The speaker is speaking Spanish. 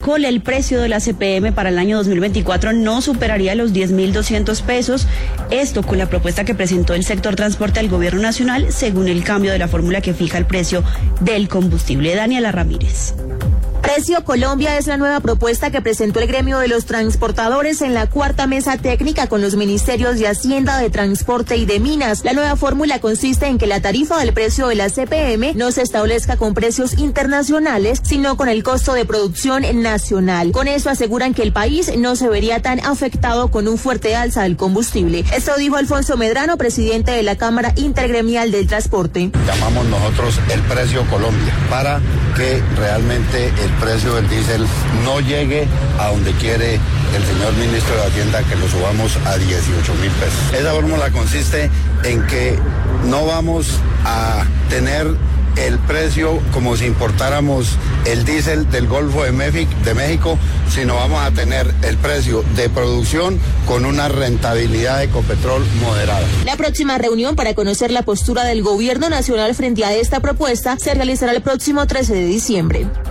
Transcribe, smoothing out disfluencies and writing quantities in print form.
Colcol, el precio de la CPM para el año 2024 no superaría los 10.200 pesos. Esto con la propuesta que presentó el sector transporte al gobierno nacional, según el cambio de la fórmula que fija el precio del combustible. Daniela Ramírez. Precio Colombia es la nueva propuesta que presentó el gremio de los transportadores en la cuarta mesa técnica con los ministerios de Hacienda, de Transporte y de Minas. La nueva fórmula consiste en que la tarifa del precio de la CPM no se establezca con precios internacionales, sino con el costo de producción nacional. Con eso aseguran que el país no se vería tan afectado con un fuerte alza del combustible. Esto dijo Alfonso Medrano, presidente de la Cámara Intergremial del Transporte. Llamamos nosotros el Precio Colombia para que realmente el precio del diésel no llegue a donde quiere el señor ministro de Hacienda, que lo subamos a 18.000 pesos. Esa fórmula consiste en que no vamos a tener el precio como si importáramos el diésel del Golfo de México, sino vamos a tener el precio de producción con una rentabilidad de Ecopetrol moderada. La próxima reunión para conocer la postura del gobierno nacional frente a esta propuesta se realizará el próximo 13 de diciembre.